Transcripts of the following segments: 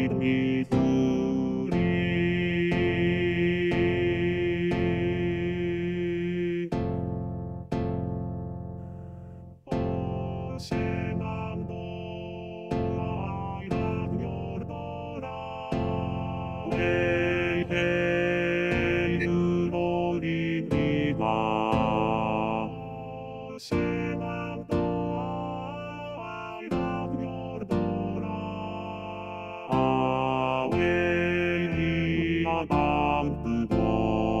wide Missouri. Shenandoah, I love your daughter. Hey, hey, you rolling river. Shenandoah, I love your daughter. Away we are bound to go,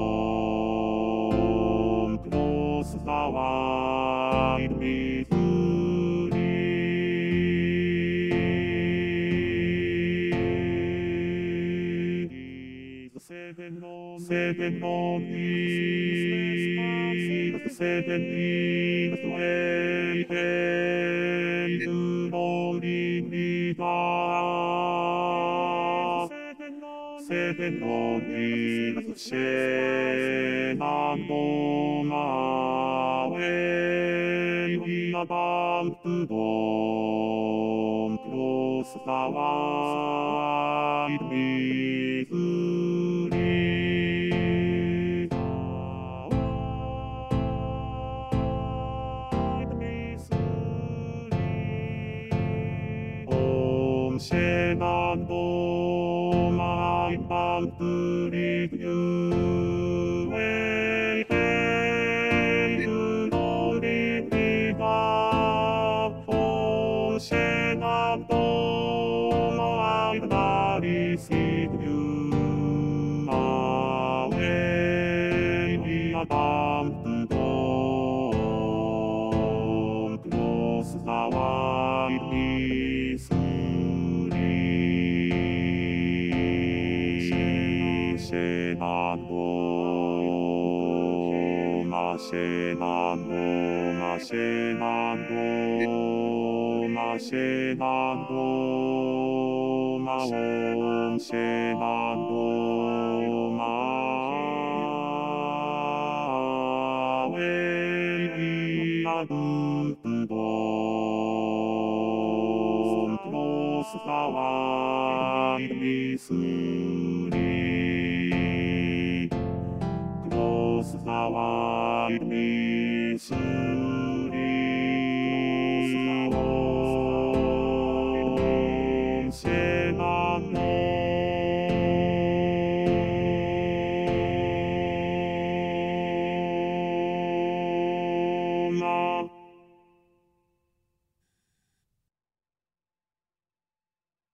cross the wide Missouri. Seven long years, 7 years away, hey, you rolling river. 7 long years, Shenandoah, when we are bound to go, cross the wide Missouri. Shenandoah, I'm bound to leave you. Hey, hey, you rolling river. Oh, Shenandoah, I'd rather see you. Away we are bound to go, cross the wide Missouri. Shenandoah, Shenandoah, Shenandoah, Shenandoah, oh, Shenandoah, when we are doomed to go, cross the wide Missouri, cross the wide Missouri.